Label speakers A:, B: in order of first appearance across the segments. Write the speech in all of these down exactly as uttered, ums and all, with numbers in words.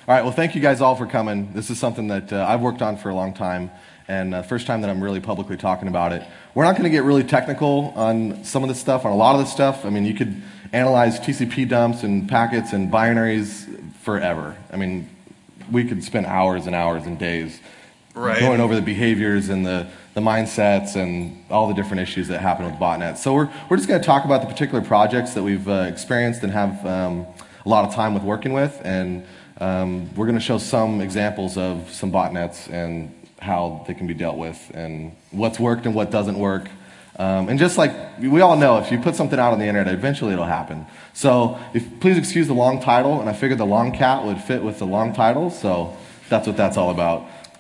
A: All right, well, thank you guys all for coming. This is something that uh, I've worked on for a long time, and uh, first time that I'm really publicly talking about it. We're not going to get really technical on some of this stuff, on a lot of this stuff. I mean, you could analyze T C P dumps and packets and binaries forever. I mean, we could spend hours and hours and days
B: right.
A: going over the behaviors and the, the mindsets and all the different issues that happen with botnets. So we're, we're just going to talk about the particular projects that we've uh, experienced and have um, a lot of time with working with, and Um, we're going to show some examples of some botnets and how they can be dealt with and what's worked and what doesn't work. Um, and just like we all know, if you put something out on the internet, eventually it'll happen. So if, please excuse the long title, and I figured the long cat would fit with the long title, so that's what that's all about.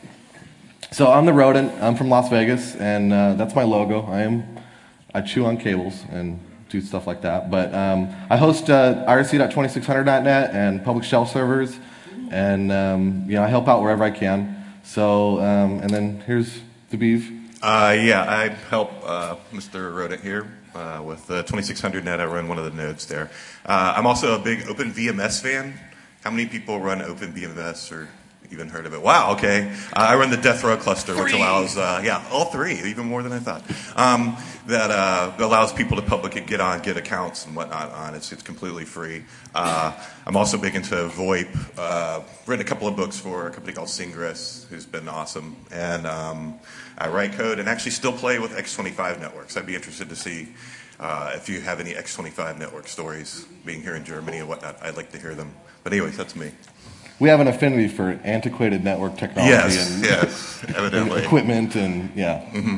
A: So I'm the rodent. I'm from Las Vegas, and uh, that's my logo. I am I chew on cables and do stuff like that. But um, I host uh, I R C dot twenty-six hundred dot net and public shell servers, and um, you know I help out wherever I can. So um, and then here's Dabiv.
B: Uh, yeah, I help uh, Mister Rodent here uh, with uh, twenty-six hundred net. I run one of the nodes there. Uh, I'm also a big OpenVMS fan. How many people run OpenVMS or even heard of it? Wow, okay. Uh, I run the Death Row cluster, which allows, uh, yeah, all three, even more than I thought. Um, that uh, allows people to publicly get on, get accounts and whatnot on. It's, it's completely free. Uh, I'm also big into VoIP. Uh, written a couple of books for a company called Singress, who's been awesome. And um, I write code and actually still play with X twenty-five networks. I'd be interested to see uh, if you have any X twenty-five network stories. Being here in Germany and whatnot, I'd like to hear them. But anyways, that's me.
A: We have an affinity for antiquated network technology
B: yes,
A: and,
B: yes, evidently.
A: and equipment and, yeah,
B: mm-hmm.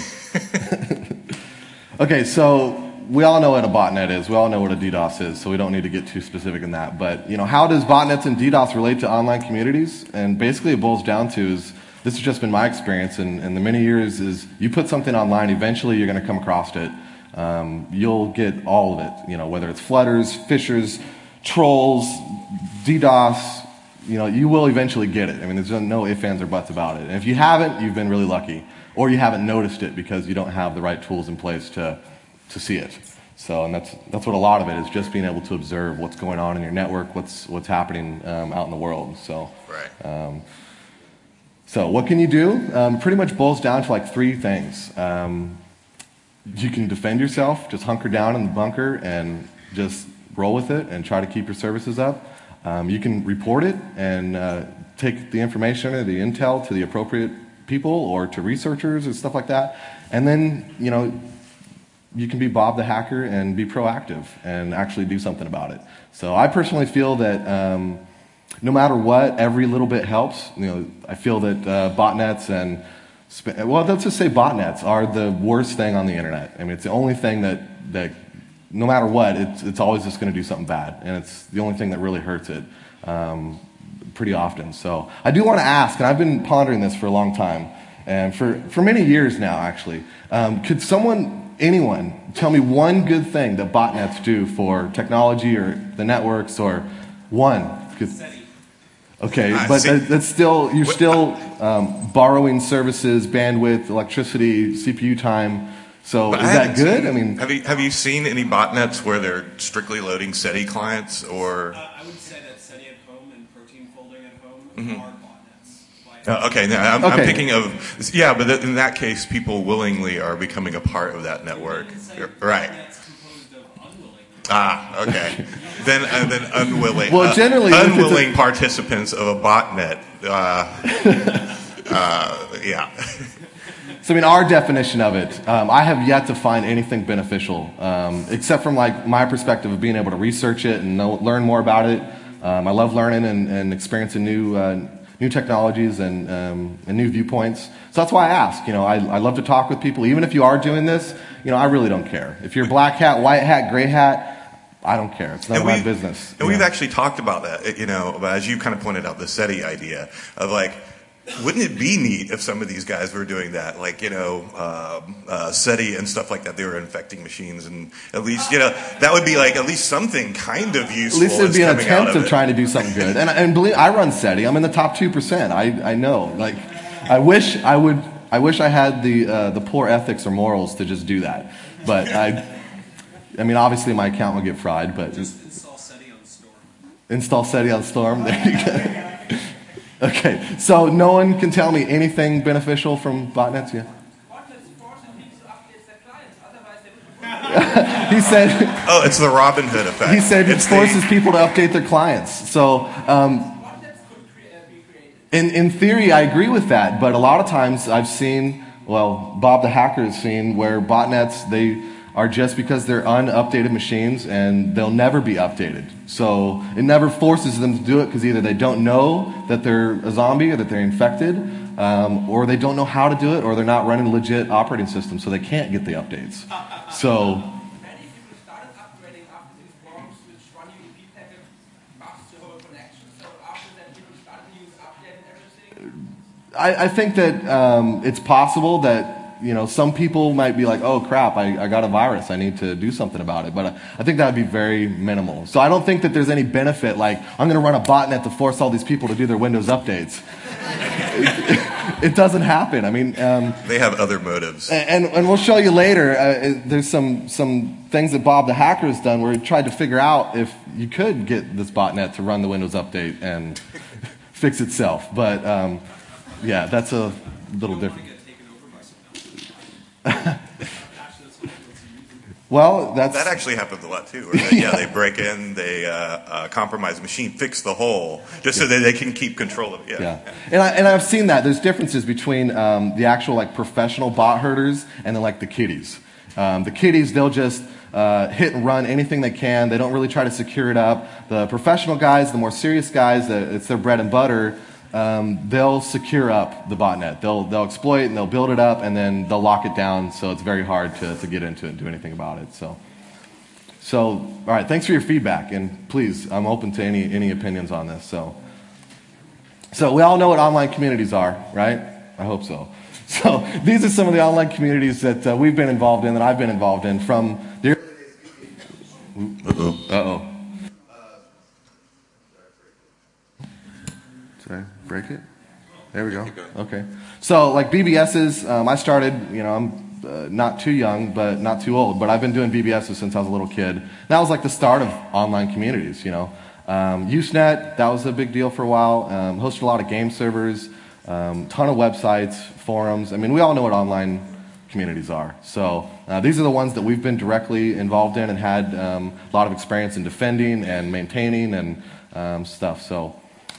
A: good. Okay, so we all know what a botnet is. We all know what a DDoS is, so we don't need to get too specific in that. But, you know, how does botnets and DDoS relate to online communities? And basically it boils down to is, this has just been my experience in, in the many years, is you put something online, eventually you're going to come across it. Um, you'll get all of it, you know, whether it's flooders, phishers, trolls, DDoS, you know, you will eventually get it. I mean, there's no ifs, ands, or buts about it. And if you haven't, you've been really lucky. Or you haven't noticed it because you don't have the right tools in place to, to see it. So, and that's, that's what a lot of it is, just being able to observe what's going on in your network, what's, what's happening um, out in the world. So,
B: right.
A: um, so what can you do? Um, pretty much boils down to like three things. Um, you can defend yourself, just hunker down in the bunker and just roll with it and try to keep your services up. Um, you can report it and uh, take the information or the intel to the appropriate people or to researchers and stuff like that. And then, you know, you can be Bob the hacker and be proactive and actually do something about it. So I personally feel that um, no matter what, every little bit helps. You know, I feel that uh, botnets and, well, let's just say botnets are the worst thing on the internet. I mean, it's the only thing that, that no matter what, it's, it's always just going to do something bad, and it's the only thing that really hurts it um, pretty often. So I do want to ask, and I've been pondering this for a long time, and for, for many years now, actually, um, could someone, anyone, tell me one good thing that botnets do for technology or the networks, or one? Okay, but that, that's still, you're still um, borrowing services, bandwidth, electricity, C P U time. So
B: but
A: is that good?
B: Seen,
A: I mean,
B: have you have you seen any botnets where they're strictly loading SETI clients, or?
C: Uh, I would say that SETI at home and protein folding at home
B: mm-hmm.
C: are botnets.
B: Uh, okay, now I'm,
A: okay.
B: I'm thinking of yeah, but in that case, people willingly are becoming a part of that network, right? Ah, okay. then uh, then unwilling.
A: Well, generally,
B: uh, unwilling a, participants of a botnet. Uh, uh, yeah.
A: So I mean, our definition of it, um, I have yet to find anything beneficial, um, except from like my perspective of being able to research it and know, learn more about it. Um, I love learning and, and experiencing new uh, new technologies and um, and new viewpoints. So that's why I ask. You know, I, I love to talk with people, even if you are doing this. You know, I really don't care if you're black hat, white hat, gray hat. I don't care. It's none of my business.
B: And we've know. actually talked about that. You know, as you kind of pointed out, the SETI idea of like, wouldn't it be neat if some of these guys were doing that? Like, you know, um, uh, SETI and stuff like that, they were infecting machines, and at least, you know, that would be like at least something kind of useful.
A: At least it would be an attempt of,
B: of
A: trying to do something good. And, and believe, I run SETI. I'm in the top two percent. I, I know. Like, I wish I would, I wish I had the, uh, the poor ethics or morals to just do that. But I, I mean, obviously my account will get fried, but.
C: Just install SETI on Storm.
A: Install SETI on Storm. There you go. Okay, so no one can tell me anything beneficial from botnets? Yeah. He said.
B: Oh, it's the Robin Hood effect.
A: He said it
B: it's
A: forces
B: the,
A: people to update their clients. So, um, in in theory, I agree with that. But a lot of times, I've seen, well, Bob the hacker has seen where botnets they are just because they're unupdated machines and they'll never be updated. So it never forces them to do it because either they don't know that they're a zombie or that they're infected, um, or they don't know how to do it, or they're not running a legit operating system, so they can't get the updates. So.
D: Many people started upgrading after these forums which run you E P packet buffs to whole connection. So after that, people started to use update and everything.
A: I, I think that um, it's possible that, you know, some people might be like, oh crap, I, I got a virus, I need to do something about it. But I, I think that would be very minimal. So I don't think that there's any benefit, like, I'm going to run a botnet to force all these people to do their Windows updates. it, it doesn't happen. I mean, um,
B: they have other motives.
A: And, and we'll show you later, uh, there's some, some things that Bob the hacker has done where he tried to figure out if you could get this botnet to run the Windows update and fix itself. But um, yeah, that's a little different. Well, that's
B: that actually happens a lot too. Right? yeah. yeah, they break in, they uh, uh, compromise the machine, fix the hole, just so that they can keep control of it. Yeah,
A: yeah. and I, and I've seen that. There's differences between um, the actual like professional bot herders and then like the kiddies. Um, the kiddies, they'll just uh, hit and run anything they can. They don't really try to secure it up. The professional guys, the more serious guys, that it's their bread and butter. Um, they'll secure up the botnet. They'll they'll exploit and they'll build it up and then they'll lock it down so it's very hard to, to get into it and do anything about it. So, so all right. Thanks for your feedback and please, I'm open to any any opinions on this. So, so we all know what online communities are, right? I hope so. So these are some of the online communities that uh, we've been involved in, that I've been involved in from the. Uh-oh. Uh-oh. Did I break it? There we go. Okay. So like B B Ss, um, I started, you know, I'm uh, not too young, but not too old, but I've been doing B B Ss since I was a little kid. That was like the start of online communities, you know. Um, Usenet, that was a big deal for a while. Um, hosted a lot of game servers, um, ton of websites, forums. I mean, we all know what online communities are. So uh, these are the ones that we've been directly involved in and had um, a lot of experience in defending and maintaining and um, stuff. So.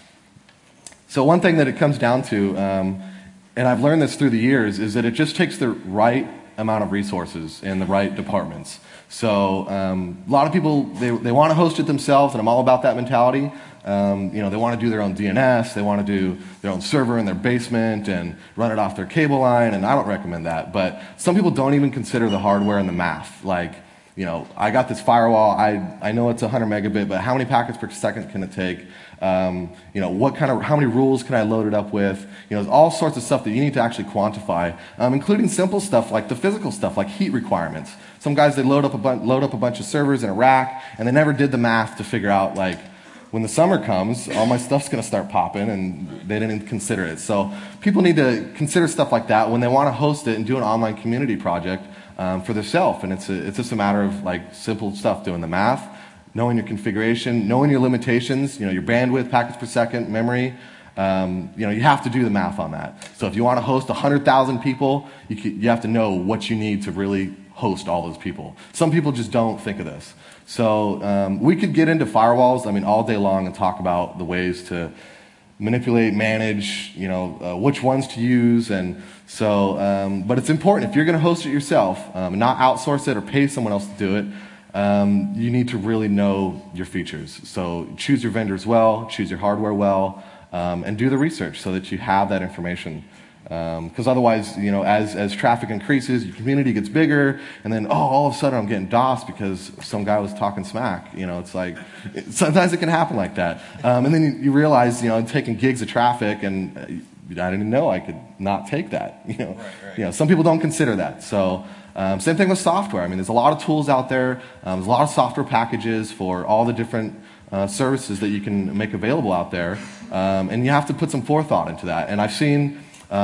A: So one thing that it comes down to, um, and I've learned this through the years, is that it just takes the right amount of resources in the right departments. So um, a lot of people, they, they want to host it themselves, and I'm all about that mentality. Um, you know, they want to do their own D N S, they want to do their own server in their basement and run it off their cable line, and I don't recommend that. But some people don't even consider the hardware and the math. Like, you know, I got this firewall, I, I know it's one hundred megabit, but how many packets per second can it take? Um, you know, what kind of, how many rules can I load it up with? You know, there's all sorts of stuff that you need to actually quantify, um, including simple stuff like the physical stuff, like heat requirements. Some guys, they load up a bu- load up a bunch of servers in a rack, and they never did the math to figure out, like, when the summer comes, all my stuff's going to start popping, and they didn't consider it. So people need to consider stuff like that when they want to host it and do an online community project um, for themselves. And it's a, it's just a matter of like simple stuff, doing the math, knowing your configuration, knowing your limitations, you know, your bandwidth, packets per second, memory. Um, you know, you have to do the math on that. So if you want to host one hundred thousand people, you, can, you have to know what you need to really host all those people. Some people just don't think of this. So um, we could get into firewalls, I mean, all day long and talk about the ways to manipulate, manage, you know, uh, which ones to use. And so, um, but it's important, if you're going to host it yourself, um, and not outsource it or pay someone else to do it, um, you need to really know your features. So choose your vendors well, choose your hardware well, um, and do the research so that you have that information. Because um, otherwise, you know, as, as traffic increases, your community gets bigger, and then, oh, all of a sudden I'm getting DOSed because some guy was talking smack. You know, it's like, it, sometimes it can happen like that. Um, and then you, you realize, you know, I'm taking gigs of traffic, and I didn't even know I could not take that. You know,
B: right, right.
A: You know, some people don't consider that. So um, same thing with software. I mean, there's a lot of tools out there. Um, there's a lot of software packages for all the different uh, services that you can make available out there. Um, and you have to put some forethought into that. And I've seen...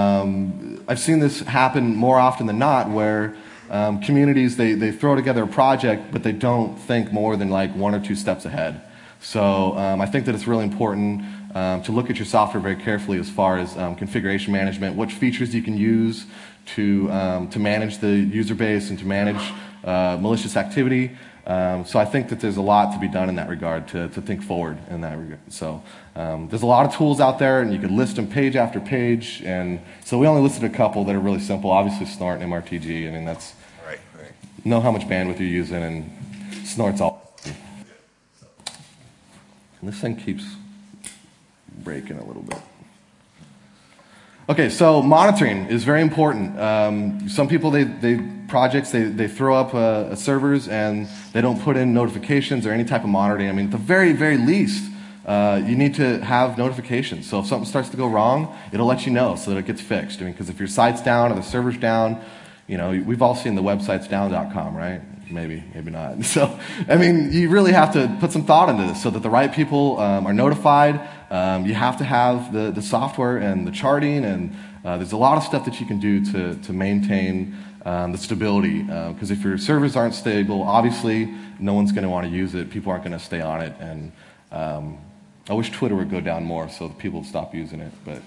A: Um, I've seen this happen more often than not where um, communities, they, they throw together a project, but they don't think more than like one or two steps ahead. So um, I think that it's really important um, to look at your software very carefully as far as um, configuration management, which features you can use to, um, to manage the user base and to manage uh, malicious activity. Um, so I think that there's a lot to be done in that regard to, to think forward in that regard. So um, there's a lot of tools out there, and you can list them page after page. And so we only listed a couple that are really simple. Obviously, Snort and M R T G. I mean, that's
B: Right, right.
A: know how much bandwidth you're using, and Snort's all. And this thing keeps breaking a little bit. Okay, so monitoring is very important. Um, some people, they, they projects, they, they throw up uh, servers and they don't put in notifications or any type of monitoring. I mean, at the very, very least, uh, you need to have notifications. So if something starts to go wrong, it'll let you know so that it gets fixed. I mean, because if your site's down or the server's down, you know, we've all seen the website's down dot com, right? Maybe, maybe not. So, I mean, you really have to put some thought into this so that the right people um, are notified. Um, you have to have the, the software and the charting, and uh, there's a lot of stuff that you can do to, to maintain um, the stability. Because uh, if your servers aren't stable, obviously, no one's going to want to use it. People aren't going to stay on it. And um, I wish Twitter would go down more so that people would stop using it. But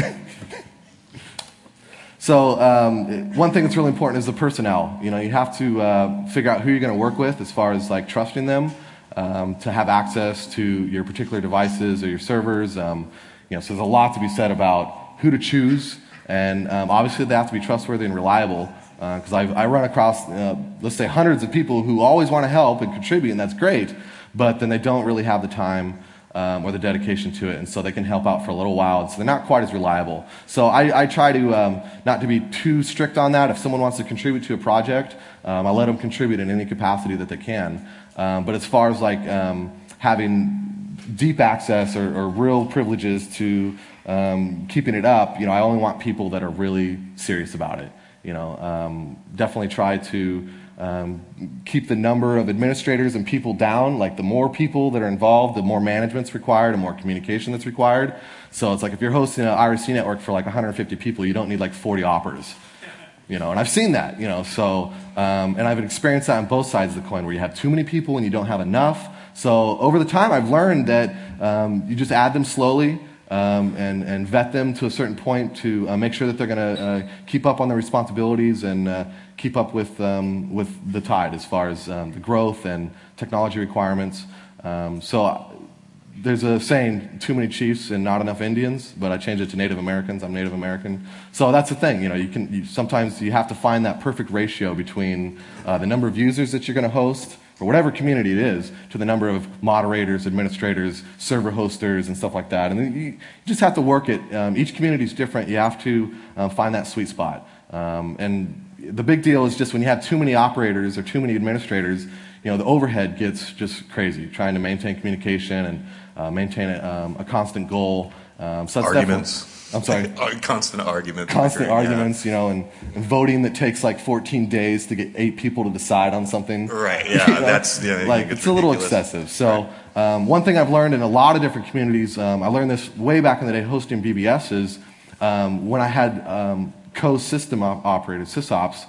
A: So um, one thing that's really important is the personnel. You know, you have to uh, figure out who you're going to work with as far as like trusting them um, to have access to your particular devices or your servers. Um, you know, so there's a lot to be said about who to choose, and um, obviously they have to be trustworthy and reliable. Because uh, I run across, uh, let's say, hundreds of people who always want to help and contribute, and that's great, but then they don't really have the time Um, or the dedication to it, and so they can help out for a little while, and so they're not quite as reliable. So I, I try to um, not to be too strict on that. If someone wants to contribute to a project, um, I let them contribute in any capacity that they can. Um, but as far as like um, having deep access or, or real privileges to um, keeping it up, you know, I only want people that are really serious about it. You know, um, definitely try to Um, keep the number of administrators and people down. Like the more people that are involved, the more management's required and more communication that's required. So it's like if you're hosting an I R C network for like one hundred fifty people, you don't need like forty operators. You know, and I've seen that, you know, so, um, and I've experienced that on both sides of the coin where you have too many people and you don't have enough. So over the time I've learned that um, you just add them slowly. Um, and, and vet them to a certain point to uh, make sure that they're going to uh, keep up on their responsibilities and uh, keep up with, um, with the tide as far as um, the growth and technology requirements. Um, so uh, there's a saying, too many chiefs and not enough Indians, but I changed it to Native Americans. I'm Native American. So that's the thing, you know, you can, you, sometimes you have to find that perfect ratio between uh, the number of users that you're going to host, for whatever community it is, to the number of moderators, administrators, server hosters, and stuff like that. And you just have to work it. Um, each community is different. You have to um, find that sweet spot. Um, and the big deal is just when you have too many operators or too many administrators, you know, the overhead gets just crazy, trying to maintain communication and uh, maintain a, um, a constant goal. Um, so
B: Arguments.
A: I'm sorry.
B: Constant arguments.
A: Constant
B: occurring,
A: arguments,
B: yeah.
A: you know, and, and voting that takes like fourteen days to get eight people to decide on something.
B: Right, yeah,
A: You know?
B: that's, yeah.
A: Like, it's, it's a little excessive. So, um, one thing I've learned in a lot of different communities, um, I learned this way back in the day hosting B B S, is um, when I had um, co-system op operators, sysops,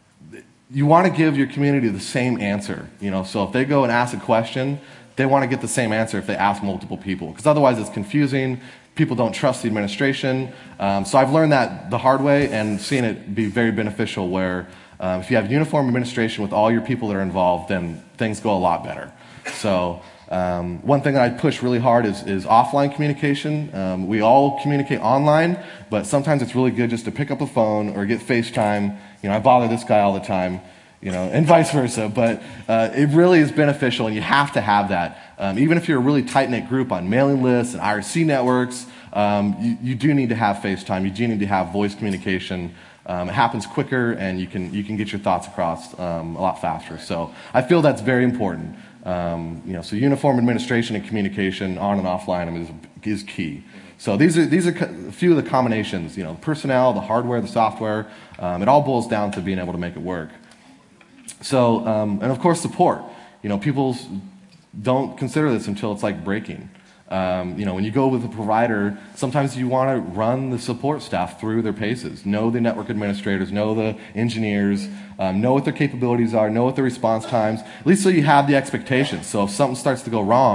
A: you want to give your community the same answer. You know, so if they go and ask a question, they want to get the same answer if they ask multiple people, because otherwise it's confusing. People don't trust the administration. Um, so I've learned that the hard way and seen it be very beneficial where um, if you have uniform administration with all your people that are involved, then things go a lot better. So um, one thing that I push really hard is, is offline communication. Um, we all communicate online, but sometimes it's really good just to pick up a phone or get FaceTime. You know, I bother this guy all the time. You know, and vice versa, but uh, it really is beneficial, and you have to have that. Um, even if you're a really tight-knit group on mailing lists and I R C networks, um, you, you do need to have FaceTime. You do need to have voice communication. Um, it happens quicker, and you can you can get your thoughts across um, a lot faster. So I feel that's very important. Um, you know, so uniform administration and communication on and offline is is key. So these are these are a few of the combinations. You know, personnel, the hardware, the software. Um, it all boils down to being able to make it work. So, um, and of course support. You know, people don't consider this until it's like breaking. Um, you know, when you go with a provider, sometimes you want to run the support staff through their paces. Know the network administrators, know the engineers, um, know what their capabilities are, know what their response times, at least so you have the expectations. So if something starts to go wrong,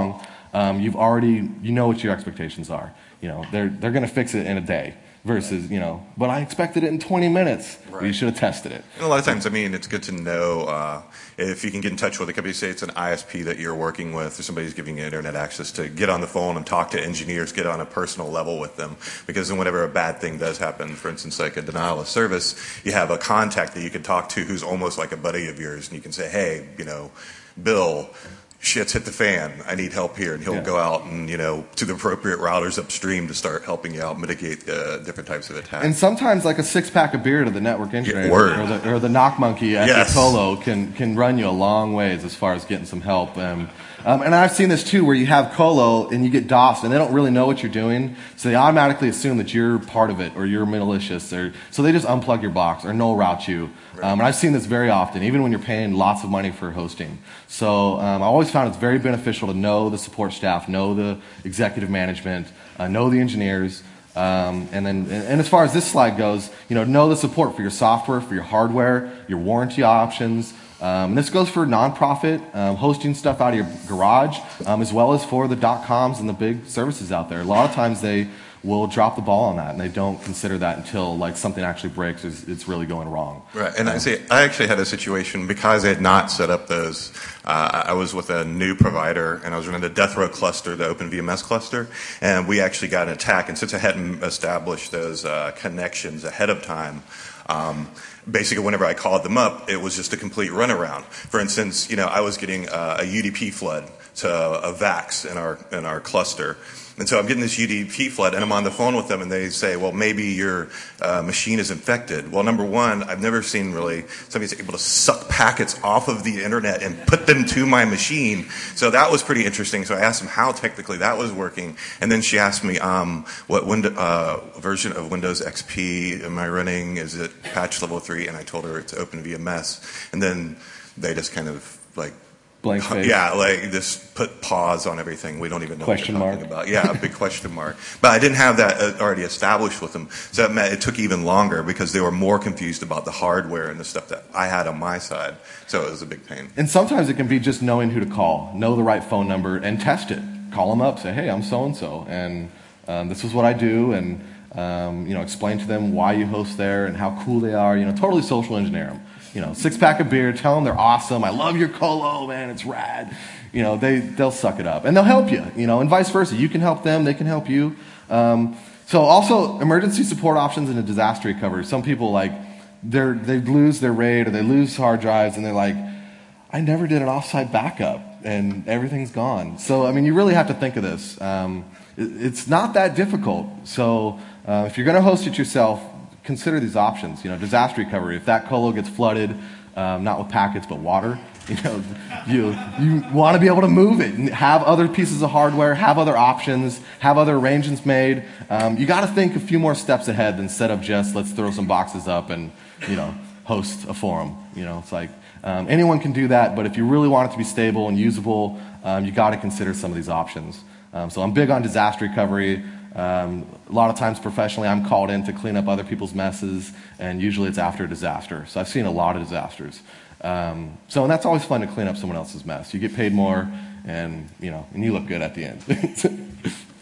A: um, you've already, you know what your expectations are. You know, they're, they're going to fix it in a day versus, you know, but I expected it in twenty minutes.
B: Right.
A: Well, you should have tested it.
B: And a lot of times, I mean, it's good to know uh, if you can get in touch with a company, say it's an I S P that you're working with, or somebody's giving you internet access, to get on the phone and talk to engineers, get on a personal level with them. Because then whenever a bad thing does happen, for instance, like a denial of service, you have a contact that you can talk to who's almost like a buddy of yours, and you can say, hey, you know, Bill, shit's hit the fan. I need help here. And he'll
A: Yeah.
B: go out and, you know, to the appropriate routers upstream to start helping you out mitigate uh, different types of attacks.
A: And sometimes like a six-pack of beer to the network engineer
B: Yeah, word.
A: or the, or the knock monkey at
B: Yes.
A: the colo can, can run you a long ways as far as getting some help. Um, um, and I've seen this too, where you have colo and you get DOSed and they don't really know what you're doing, so they automatically assume that you're part of it or you're malicious, or so they just unplug your box or null route you. Um, and I've seen this very often, even when you're paying lots of money for hosting. So um, I always found it's very beneficial to know the support staff, know the executive management, uh, know the engineers. Um, and then, and, and as far as this slide goes, you know, know the support for your software, for your hardware, your warranty options. Um, and this goes for nonprofit um, hosting stuff out of your garage, um, as well as for the dot-coms and the big services out there. A lot of times they will drop the ball on that, and they don't consider that until like something actually breaks, or it's really going wrong.
B: Right, and I say I actually had a situation because I had not set up those. Uh, I was with a new provider, and I was running the Death Row cluster, the OpenVMS cluster, and we actually got an attack. And since I hadn't established those uh, connections ahead of time, um, basically whenever I called them up, it was just a complete runaround. For instance, you know, I was getting uh, a U D P flood to a VAX in our in our cluster. And so I'm getting this U D P flood, and I'm on the phone with them, and they say, well, maybe your uh, machine is infected. Well, number one, I've never seen really somebody's able to suck packets off of the internet and put them to my machine. So that was pretty interesting. So I asked them how technically that was working. And then she asked me, um, what window, uh, version of Windows X P am I running? Is it patch level three? And I told her it's OpenVMS. And then they just kind of like,
A: Blank face.
B: yeah, like just put pause on everything. We don't even know
A: Question
B: what you're
A: mark.
B: talking about. Yeah, a big question mark. But I didn't have that uh, already established with them, so it, meant it took even longer because they were more confused about the hardware and the stuff that I had on my side. So it was a big pain.
A: And sometimes it can be just knowing who to call, know the right phone number, and test it. Call them up, say, hey, I'm so-and-so, and um, this is what I do, and um, you know, explain to them why you host there and how cool they are. You know, totally social engineer them. You know, six pack of beer, tell them they're awesome. I love your colo, man, it's rad. You know, they, they'll suck it up. And they'll help you, you know, and vice versa. You can help them, they can help you. Um, so also, emergency support options in a disaster recovery. Some people, like, they're, they lose their RAID or they lose hard drives, and they're like, I never did an offsite backup, and everything's gone. So, I mean, you really have to think of this. Um, it, it's not that difficult. So uh, if you're going to host it yourself, consider these options. You know, disaster recovery. If that colo gets flooded, um, not with packets but water, you know, you you want to be able to move it and have other pieces of hardware, have other options, have other arrangements made. Um, you got to think a few more steps ahead instead of just let's throw some boxes up and, you know, host a forum. You know, it's like um, anyone can do that, but if you really want it to be stable and usable, um, you got to consider some of these options. Um, so I'm big on disaster recovery. Um, a lot of times professionally I'm called in to clean up other people's messes, and usually it's after a disaster. So I've seen a lot of disasters. Um, so and that's always fun to clean up someone else's mess. You get paid more, and you know, and you look good at the end.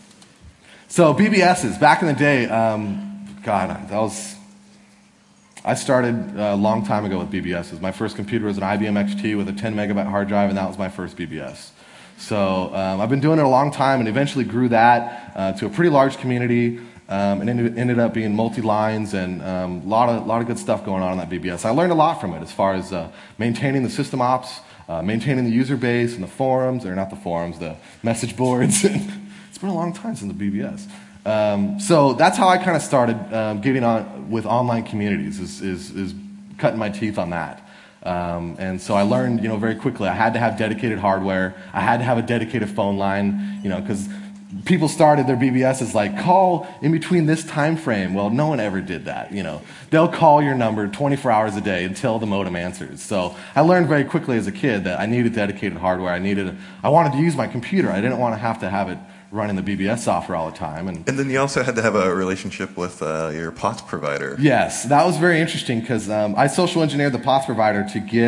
A: So B B Ss, back in the day, um, God, that was, I started a long time ago with B B Ss. My first computer was an I B M X T with a ten megabyte hard drive, and that was my first B B S. So um, I've been doing it a long time, and eventually grew that uh, to a pretty large community, um, and ended, ended up being multi-lines and a um, lot of lot of good stuff going on in that B B S. I learned a lot from it as far as uh, maintaining the system ops, uh, maintaining the user base and the forums, or not the forums, the message boards. It's been a long time since the B B S. Um, so that's how I kind of started um, getting on with online communities, is, is, is cutting my teeth on that. Um, and so I learned, you know, very quickly I had to have dedicated hardware. I had to have a dedicated phone line, you know, because people started their B B Ss like, call in between this time frame. Well, no one ever did that, you know. They'll call your number twenty-four hours a day until the modem answers. So I learned very quickly as a kid that I needed dedicated hardware. I needed, I wanted to use my computer. I didn't want to have to have it running the B B S software all the time. And,
B: and then you also had to have a relationship with uh, your P O T S provider.
A: Yes, that was very interesting because um, I social engineered the P O T S provider to get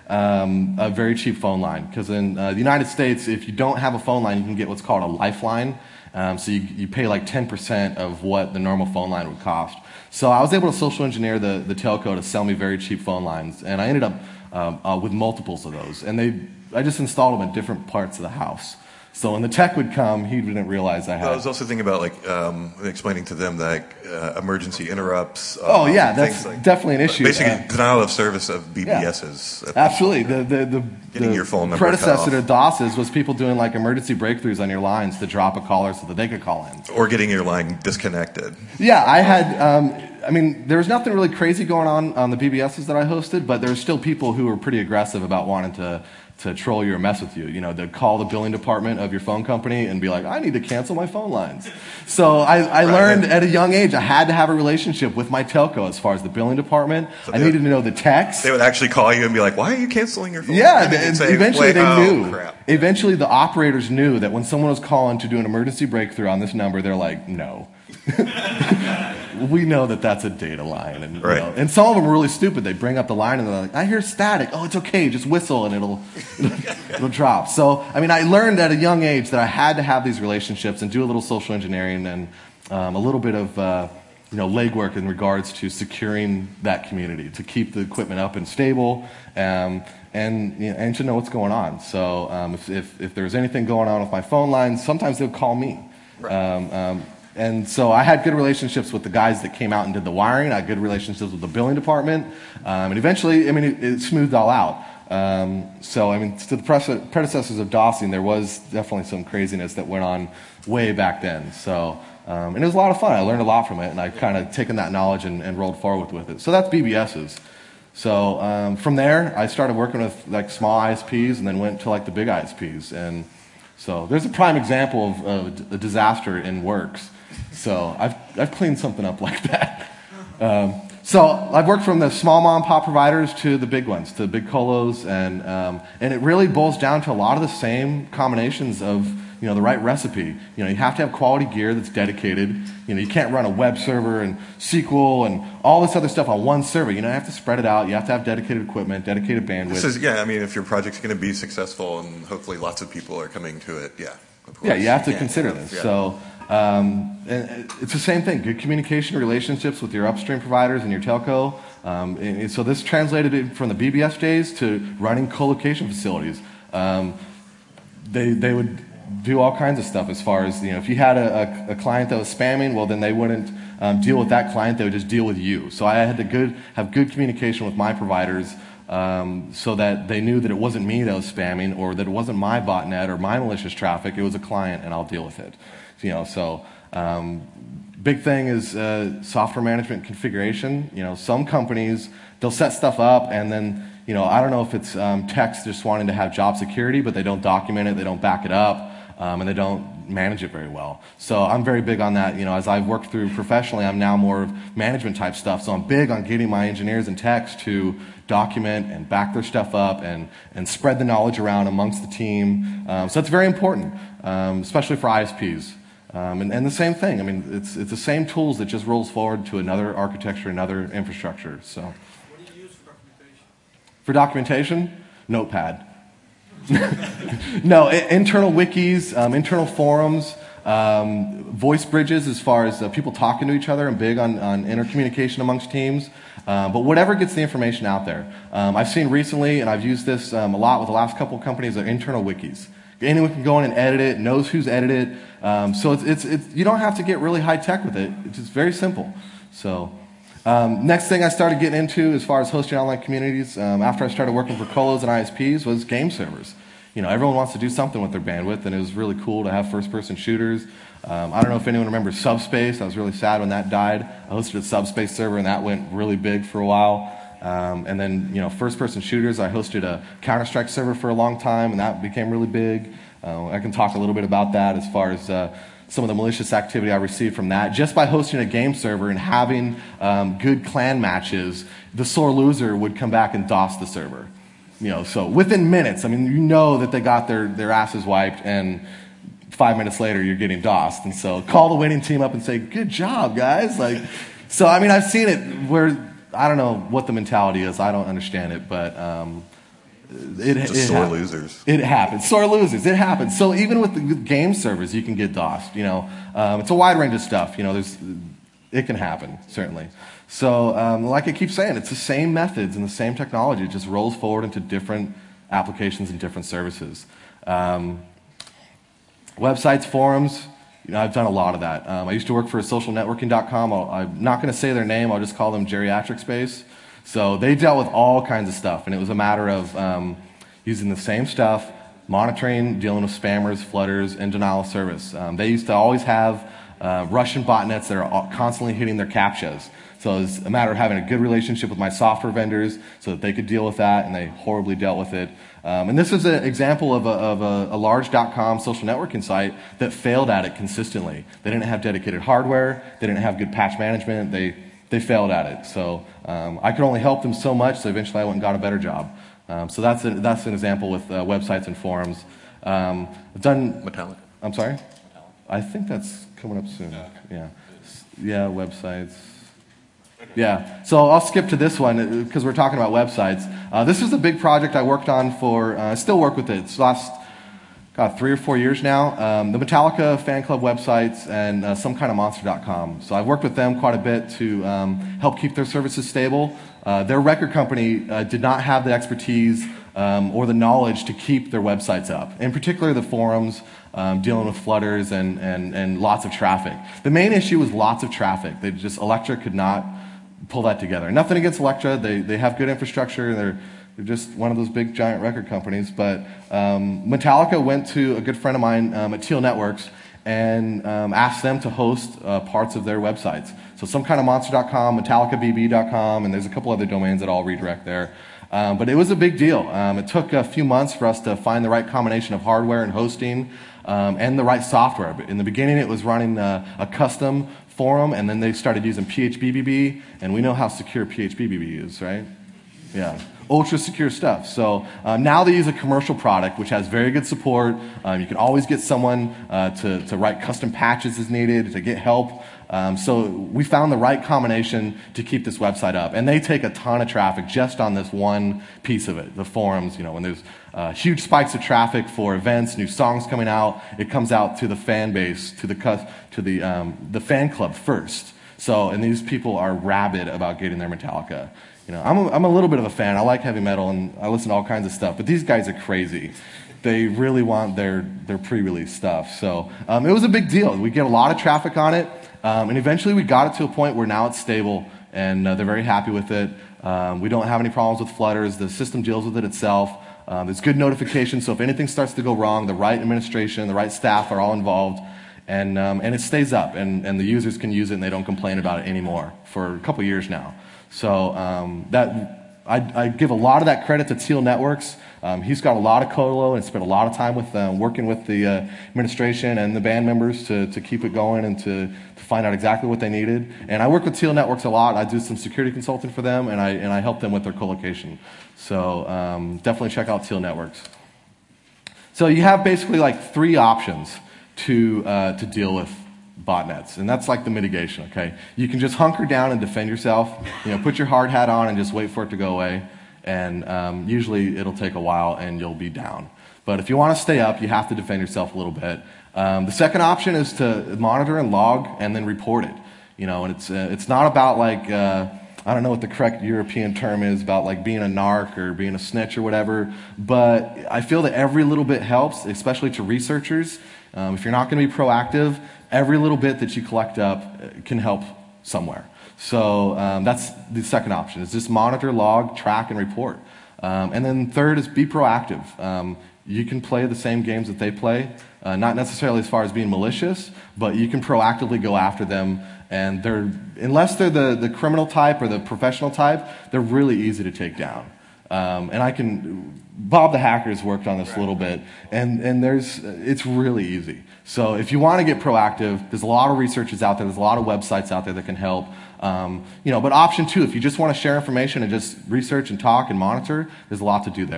A: um, a very cheap phone line. Because in uh, the United States, if you don't have a phone line, you can get what's called a lifeline. Um, so you, you pay like ten percent of what the normal phone line would cost. So I was able to social engineer the, the telco to sell me very cheap phone lines, and I ended up um, uh, with multiples of those. And they, I just installed them in different parts of the house. So when the tech would come, he didn't realize I had.
B: I was also thinking about like um, explaining to them that uh, emergency interrupts. Uh,
A: oh yeah, that's
B: like,
A: definitely an issue.
B: Basically,
A: uh,
B: denial of service of B B Ss.
A: Yeah, absolutely. The the the,
B: Getting
A: the
B: your phone number
A: predecessor
B: cut
A: to DOSes was people doing like emergency breakthroughs on your lines to drop a caller so that they could call in,
B: or getting your line disconnected.
A: Yeah, I had. Um, I mean, there was nothing really crazy going on on the B B Ss that I hosted, but there were still people who were pretty aggressive about wanting to. to troll you or mess with you, you know, to call the billing department of your phone company and be like, I need to cancel my phone lines. So I, I learned at a young age I had to have a relationship with my telco as far as the billing department.
B: So
A: I needed to know the text.
B: They would actually call you and be like, why are you canceling your phone?
A: Yeah,
B: and say,
A: eventually they
B: oh,
A: knew.
B: Crap.
A: Eventually the operators knew that when someone was calling to do an emergency breakthrough on this number, they're like, no. We know that that's a data line. And,
B: right.
A: you know, and some of them are really stupid. They bring up the line and they're like, I hear static. Oh, it's okay. Just whistle and it'll, it'll, it'll drop. So, I mean, I learned at a young age that I had to have these relationships and do a little social engineering and um, a little bit of, uh, you know, legwork in regards to securing that community, to keep the equipment up and stable, um, and, you know, and to know what's going on. So um, if, if, if there's anything going on with my phone lines, sometimes they'll call me.
B: Right.
A: Um, um, And so I had good relationships with the guys that came out and did the wiring. I had good relationships with the billing department. Um, and eventually, I mean, it, it smoothed all out. Um, so, I mean, to the predecessors of DOSing, there was definitely some craziness that went on way back then. So, um, and it was a lot of fun. I learned a lot from it, and I've kind of taken that knowledge and, and rolled forward with it. So that's B B Ss. So um, from there, I started working with like small I S Ps and then went to like the big I S Ps. And so there's a prime example of uh, a disaster in Works. So I've, I've cleaned something up like that. Um, so I've worked from the small mom and pop providers to the big ones, to the big colos, and um, and it really boils down to a lot of the same combinations of, you know, the right recipe. You know, you have to have quality gear that's dedicated. You know, you can't run a web server and S Q L and all this other stuff on one server. You know, you have to spread it out. You have to have dedicated equipment, dedicated bandwidth.
B: This is, yeah, I mean, if your project's going to be successful and hopefully lots of people are coming to it, yeah. Of course.
A: Yeah, you have to
B: Yeah,
A: consider
B: yeah,
A: this.
B: yeah.
A: So um, and it's the same thing. Good communication relationships with your upstream providers and your telco. Um, and, and so this translated it from the B B S days to running co-location facilities. Um, they they would do all kinds of stuff as far as, you know, if you had a, a, a client that was spamming, well, then they wouldn't um, deal with that client. They would just deal with you. So I had to good have good communication with my providers. Um, so that they knew that it wasn't me that was spamming, or that it wasn't my botnet or my malicious traffic. It was a client, and I'll deal with it. You know, so um, big thing is uh, software management configuration. You know, some companies, they'll set stuff up, and then, you know, I don't know if it's um, techs just wanting to have job security, but they don't document it, they don't back it up, um, and they don't manage it very well. So I'm very big on that. You know, as I've worked through professionally, I'm now more of management type stuff. So I'm big on getting my engineers and techs to document and back their stuff up and, and spread the knowledge around amongst the team. Um, so it's very important, um, especially for I S Ps. Um, and, and the same thing. I mean, it's, it's the same tools that just rolls forward to another architecture, another infrastructure. So,
C: What do you use for documentation?
A: For documentation, Notepad. No, I- internal wikis, um, internal forums, um, voice bridges as far as uh, people talking to each other. I'm big on, on intercommunication amongst teams. Uh, but whatever gets the information out there. Um, I've seen recently, and I've used this um, a lot with the last couple of companies, are internal wikis. Anyone can go in and edit it, knows who's edited it. Um, so it's, it's, it's, you don't have to get really high tech with it. It's just very simple. So um, next thing I started getting into as far as hosting online communities, um, after I started working for colos and I S Ps, was game servers. You know, everyone wants to do something with their bandwidth, and it was really cool to have first-person shooters. Um, I don't know if anyone remembers Subspace. I was really sad when that died. I hosted a Subspace server, and that went really big for a while. Um, and then, you know, first-person shooters, I hosted a Counter-Strike server for a long time, and that became really big. Uh, I can talk a little bit about that as far as uh, some of the malicious activity I received from that. Just by hosting a game server and having um, good clan matches, the sore loser would come back and DOS the server. You know, so within minutes, I mean, you know that they got their, their asses wiped, and five minutes later, you're getting DOSed. And so call the winning team up and say, good job, guys. Like, so, I mean, I've seen it where, I don't know what the mentality is. I don't understand it. But, um, It,
B: Just
A: it
B: sore
A: happens.
B: losers.
A: It happens. Sore losers. It happens. So even with the with game servers, you can get DOSed. You know, um, it's a wide range of stuff. You know, there's it can happen certainly. So um, like I keep saying, it's the same methods and the same technology. It just rolls forward into different applications and different services. Um, websites, forums. You know, I've done a lot of that. Um, I used to work for social networking dot com. I'll, I'm not going to say their name. I'll just call them Geriatric Space. So they dealt with all kinds of stuff, and it was a matter of um, using the same stuff, monitoring, dealing with spammers, flooders, and denial of service. Um, they used to always have uh, Russian botnets that are constantly hitting their CAPTCHAs. So it was a matter of having a good relationship with my software vendors so that they could deal with that, and they horribly dealt with it. Um, and this is an example of, a, of a, a large .com social networking site that failed at it consistently. They didn't have dedicated hardware. They didn't have good patch management. They, they failed at it. So um, I could only help them so much, so eventually I went and got a better job. Um, so that's, a, that's an example with uh, websites and forums. Um, I've done...
B: Metallica.
A: I'm sorry? I think that's coming up soon. Yeah. Yeah, websites. Yeah, so I'll skip to this one because we're talking about websites. Uh, this is a big project I worked on for, uh, I still work with it. It's last, God, three or four years now. Um, the Metallica fan club websites and uh, some kind of monster dot com. So I've worked with them quite a bit to um, help keep their services stable. Uh, their record company uh, did not have the expertise um, or the knowledge to keep their websites up. In particular, the forums, um, dealing with flutters and, and, and lots of traffic. The main issue was lots of traffic. They just, Elektra could not pull that together. Nothing against Elektra. They, they have good infrastructure. They're, they're just one of those big giant record companies. But um, Metallica went to a good friend of mine um, at Teal Networks and um, asked them to host uh, parts of their websites. So some kind of monster dot com, Metallica B B dot com, and there's a couple other domains that I'll redirect there. Um, but it was a big deal. Um, it took a few months for us to find the right combination of hardware and hosting um, and the right software. But in the beginning, it was running a, a custom forum, and then they started using P H P B B, and we know how secure P H P B B is, right? Yeah, ultra secure stuff. So um, now they use a commercial product which has very good support. Um, you can always get someone uh, to, to write custom patches as needed, to get help. Um, so we found the right combination to keep this website up. And they take a ton of traffic just on this one piece of it, the forums. You know, when there's uh, huge spikes of traffic for events, new songs coming out, it comes out to the fan base, to the to the um, the fan club first. So, and these people are rabid about getting their Metallica. You know, I'm a, I'm a little bit of a fan. I like heavy metal and I listen to all kinds of stuff, but these guys are crazy. They really want their their pre-release stuff. So um, it was a big deal. We get a lot of traffic on it. Um, and eventually we got it to a point where now it's stable, and uh, they're very happy with it. Um, we don't have any problems with flutters. The system deals with it itself. Um, there's good notification, so if anything starts to go wrong, the right administration, the right staff are all involved, and, um, and it stays up, and, and the users can use it, and they don't complain about it anymore for a couple years now. So um, that I, I give a lot of that credit to Teal Networks. Um, he's got a lot of colo and spent a lot of time with um, working with the uh, administration and the band members to, to keep it going and to, to find out exactly what they needed. And I work with Teal Networks a lot. I do some security consulting for them, and I, and I help them with their colocation. So um, definitely check out Teal Networks. So you have basically like three options to, uh, to deal with botnets, and that's like the mitigation, okay? You can just hunker down and defend yourself, you know, put your hard hat on and just wait for it to go away, and um, usually it'll take a while and you'll be down. But if you want to stay up, you have to defend yourself a little bit. Um, the second option is to monitor and log and then report it, you know, and it's, uh, it's not about like, uh, I don't know what the correct European term is, about like being a narc or being a snitch or whatever, but I feel that every little bit helps, especially to researchers. Um, if you're not going to be proactive, every little bit that you collect up can help somewhere. So um, that's the second option, is just monitor, log, track, and report. Um, and then third is be proactive. Um, you can play the same games that they play, uh, not necessarily as far as being malicious, but you can proactively go after them. And they're, unless they're the, the criminal type or the professional type, they're really easy to take down. Um, and I can, Bob the Hacker's worked on this a little bit, and, and there's, it's really easy. So if you want to get proactive, there's a lot of researchers out there, there's a lot of websites out there that can help. Um, you know, but option two, if you just want to share information and just research and talk and monitor, there's a lot to do there.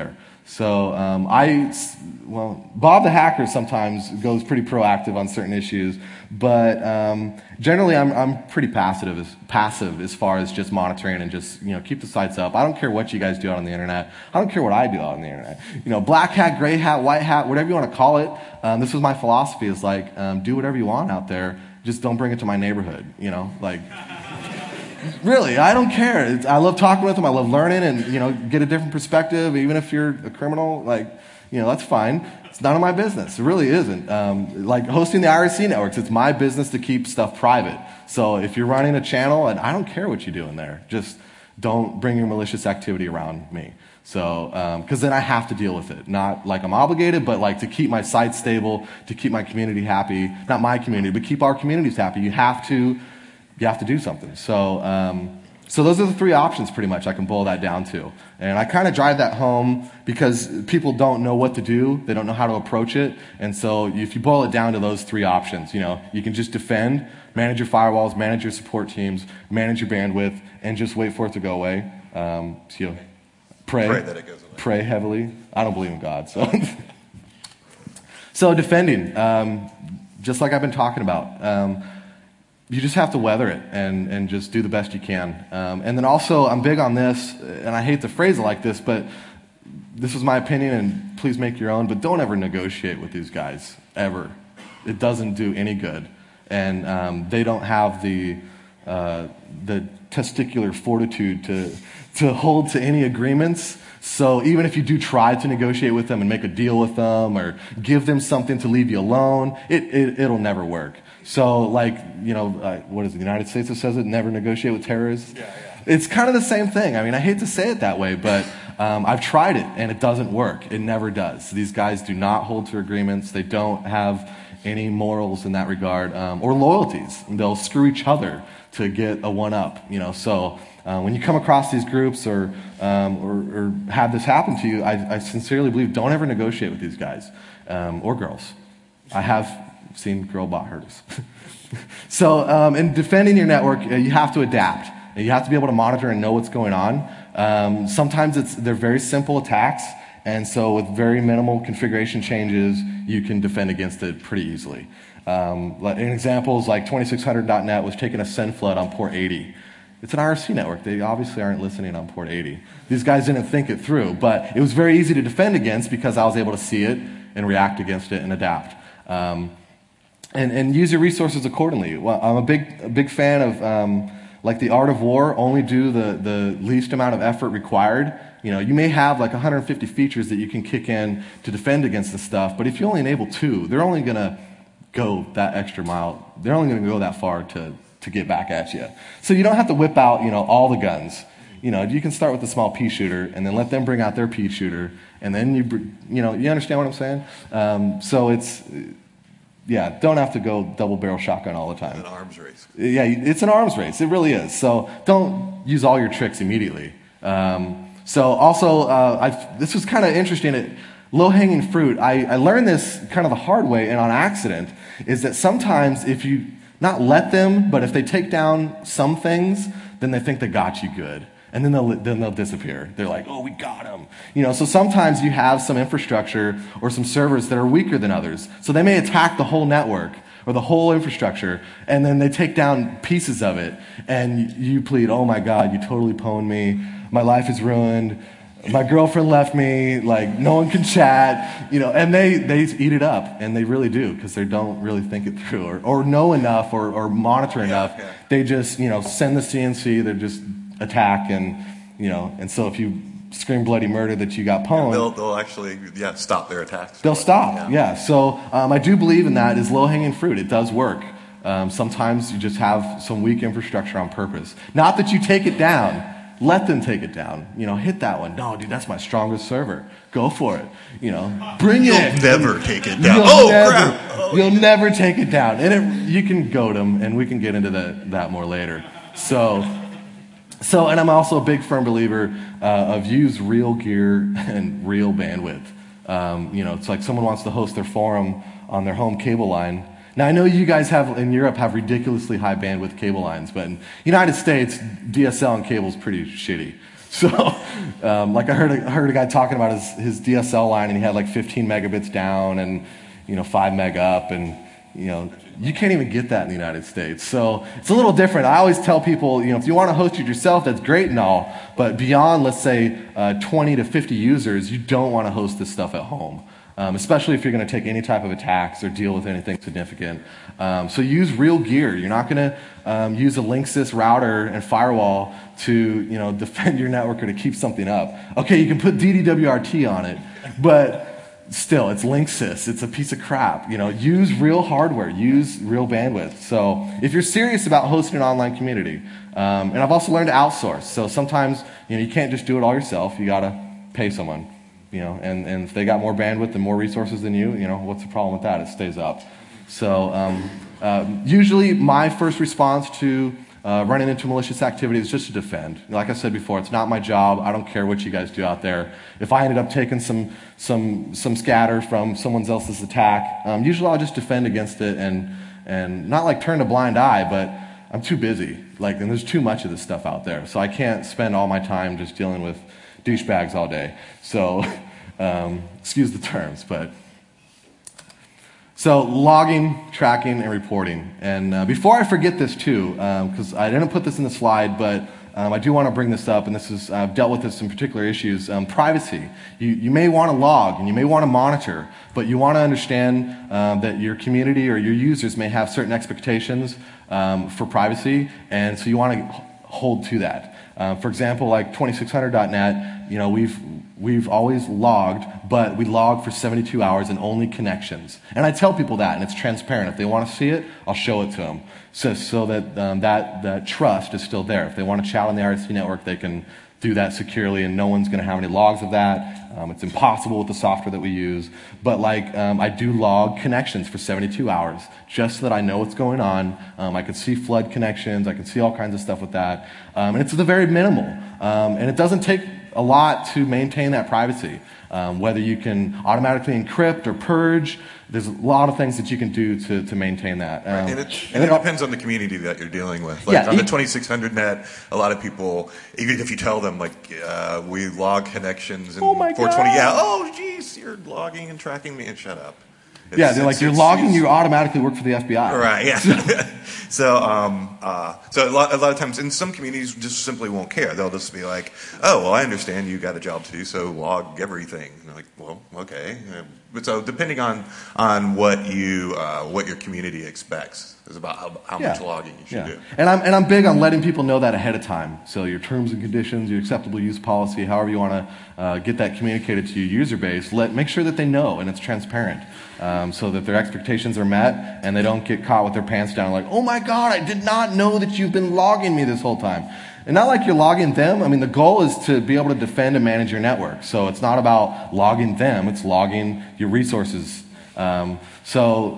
A: So um, I, well, Bob the hacker sometimes goes pretty proactive on certain issues, but um, generally I'm I'm pretty passive as passive as far as just monitoring and just you know keep the sites up. I don't care what you guys do out on the internet. I don't care what I do out on the internet. You know, black hat, gray hat, white hat, whatever you want to call it. Um, this was my philosophy: is like um, do whatever you want out there. Just don't bring it to my neighborhood. You know, like. Really, I don't care. It's, I love talking with them. I love learning and, you know, get a different perspective. Even if you're a criminal, like, you know, that's fine. It's none of my business. It really isn't. Um, like hosting the I R C networks, it's my business to keep stuff private. So if you're running a channel, and I don't care what you do in there, just don't bring your malicious activity around me. So, because um, then I have to deal with it. Not like I'm obligated, but like to keep my site stable, to keep my community happy. Not my community, but keep our communities happy. You have to... You have to do something. So, um, so those are the three options pretty much I can boil that down to. And I kind of drive that home because people don't know what to do. They don't know how to approach it. And so if you boil it down to those three options, you know, you can just defend, manage your firewalls, manage your support teams, manage your bandwidth, and just wait for it to go away. Um, so, you know, pray.
B: Pray that it goes away.
A: Pray heavily. I don't believe in God, so. So defending, um, just like I've been talking about. Um, You just have to weather it and, and just do the best you can. Um, and then also, I'm big on this, and I hate to phrase it like this, but this is my opinion, and please make your own, but don't ever negotiate with these guys, ever. It doesn't do any good. And um, they don't have the, uh, the testicular fortitude to, to hold to any agreements. So even if you do try to negotiate with them and make a deal with them or give them something to leave you alone, it, it, it'll never work. So, like, you know, uh, what is it, the United States that says it, never negotiate with terrorists? Yeah, yeah. It's kind of the same thing. I mean, I hate to say it that way, but um, I've tried it, and it doesn't work. It never does. These guys do not hold to agreements. They don't have any morals in that regard, um, or loyalties. They'll screw each other to get a one-up, you know. So uh, when you come across these groups or, um, or, or have this happen to you, I, I sincerely believe don't ever negotiate with these guys um, or girls. I have... seen girl bot herders. So um, in defending your network, uh, you have to adapt. You have to be able to monitor and know what's going on. Um, sometimes it's they're very simple attacks, and so with very minimal configuration changes, you can defend against it pretty easily. Um, an example is like twenty-six hundred dot net was taking a send flood on port eighty. It's an I R C network. They obviously aren't listening on port eighty. These guys didn't think it through, but it was very easy to defend against because I was able to see it and react against it and adapt. Um, And, and use your resources accordingly. Well, I'm a big, a big fan of, um, like the art of war, only do the, the least amount of effort required. You know, you may have like one hundred fifty features that you can kick in to defend against this stuff, but if you only enable two, they're only going to go that extra mile. They're only going to go that far to, to get back at you. So you don't have to whip out, you know, all the guns. You know, you can start with a small pea shooter and then let them bring out their pea shooter, and then you, you know, you understand what I'm saying? Um, so it's... Yeah, don't have to go double barrel shotgun all the time.
B: It's an arms race.
A: Yeah, it's an arms race. It really is. So don't use all your tricks immediately. Um, so also, uh, I've, this was kind of interesting. It, low-hanging fruit. I, I learned this kind of the hard way and on accident, is that sometimes if you not let them, but if they take down some things, then they think they got you good. And then they'll, then they'll disappear. They're like, oh, we got them. You know, so sometimes you have some infrastructure or some servers that are weaker than others. So they may attack the whole network or the whole infrastructure, and then they take down pieces of it. And you plead, oh, my God, you totally pwned me. My life is ruined. My girlfriend left me. Like, no one can chat. You know, and they, they eat it up, and they really do because they don't really think it through or, or know enough or, or monitor enough.
B: Yeah, yeah.
A: They just, you know, send the C N C. They're just... attack and you know and so if you scream bloody murder that you got pwned,
B: they'll, they'll actually yeah stop their attacks.
A: They'll stop. Yeah. yeah. So um, I do believe in that is low hanging fruit. It does work. Um, sometimes you just have some weak infrastructure on purpose. Not that you take it down. Let them take it down. You know, hit that one. No, dude, that's my strongest server. Go for it. You know, bring
B: You'll
A: it.
B: You'll never take it down.
A: You'll
B: Oh
A: never,
B: crap! Oh,
A: you'll never take it down. And it, you can goad them, and we can get into that that more later. So. So, and I'm also a big firm believer uh, of use real gear and real bandwidth. Um, you know, it's like someone wants to host their forum on their home cable line. Now, I know you guys have in Europe have ridiculously high bandwidth cable lines, but in the United States, D S L and cable is pretty shitty. So, um, like I heard, a, I heard a guy talking about his, his D S L line, and he had like fifteen megabits down, and you know five meg up, and you know you can't even get that in the United States. So it's a little different. I always tell people, you know, if you want to host it yourself, that's great and all, but beyond, let's say, uh, twenty to fifty users, you don't want to host this stuff at home. Um, especially if you're going to take any type of attacks or deal with anything significant. Um, so use real gear. You're not going to um, use a Linksys router and firewall to, you know, defend your network or to keep something up. Okay, you can put D D W R T on it, but still, it's Linksys. It's a piece of crap. You know, use real hardware. Use real bandwidth. So if you're serious about hosting an online community, um, and I've also learned to outsource. So sometimes, you know, you can't just do it all yourself. You got to pay someone. You know, and, and if they got more bandwidth and more resources than you, you know, what's the problem with that? It stays up. So um, uh, usually my first response to uh, running into malicious activity is just to defend. Like I said before, it's not my job. I don't care what you guys do out there. If I ended up taking some some some scatter from someone else's attack, um, usually I'll just defend against it and and not like turn a blind eye, but I'm too busy. Like, and there's too much of this stuff out there, so I can't spend all my time just dealing with douchebags all day. So, um, excuse the terms, but. So, logging, tracking, and reporting. And uh, before I forget this too, because um, I didn't put this in the slide, but um, I do want to bring this up, and this is, I've dealt with this in particular issues. Um, privacy. You, you may want to log, and you may want to monitor, but you want to understand um, that your community or your users may have certain expectations um, for privacy, and so you want to hold to that. Uh, for example, like twenty-six hundred dot net, you know, we've we've always logged, but we log for seventy-two hours and only connections. And I tell people that, and it's transparent. If they want to see it, I'll show it to them, so so that um, that that trust is still there. If they want to chat on the I R C network, they can do that securely, and no one's going to have any logs of that. Um, it's impossible with the software that we use. But like, um, I do log connections for seventy-two hours, just so that I know what's going on. Um, I can see flood connections. I can see all kinds of stuff with that. Um, and it's the very minimal. Um, and it doesn't take a lot to maintain that privacy. Um, whether you can automatically encrypt or purge, there's a lot of things that you can do to, to maintain that. Um,
B: right. And it, and it depends on the community that you're dealing with. Like
A: yeah,
B: on the
A: it,
B: twenty-six hundred net, a lot of people, even if you tell them, like, uh, we log connections and
A: oh my
B: four twenty,
A: God.
B: yeah, oh, geez, you're logging and tracking me, and shut up. It's,
A: yeah, they're like, you're logging, you automatically work for the F B I.
B: Right, yeah. so, um, uh, so a lot, a lot of times, in some communities, just simply won't care. They'll just be like, oh, well, I understand you got a job to do, so log everything. And they're like, well, okay. But so, depending on on what you uh, what your community expects is about how, how
A: yeah.
B: much logging you should
A: yeah.
B: do.
A: And I'm and I'm big on letting people know that ahead of time. So your terms and conditions, your acceptable use policy, however you want to uh, get that communicated to your user base, let make sure that they know and it's transparent. Um, so that their expectations are met and they don't get caught with their pants down like, oh my God, I did not know that you've been logging me this whole time. And not like you're logging them. I mean, the goal is to be able to defend and manage your network. So it's not about logging them, it's logging your resources. Um, so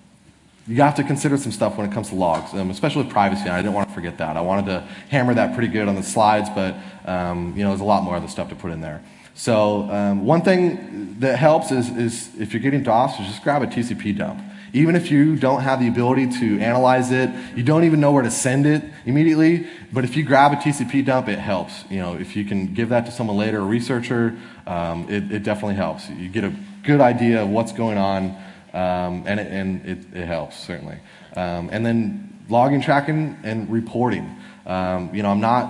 A: you have to consider some stuff when it comes to logs, um, especially with privacy. And I didn't want to forget that. I wanted to hammer that pretty good on the slides, but um, you know, there's a lot more other stuff to put in there. So um, one thing that helps is, is if you're getting DOS, is just grab a T C P dump. Even if you don't have the ability to analyze it, you don't even know where to send it immediately, but if you grab a T C P dump, it helps. You know, if you can give that to someone later, a researcher, um, it, it definitely helps. You get a good idea of what's going on, um, and, it, and it, it helps, certainly. Um, and then logging, tracking, and reporting. Um, you know, I'm not,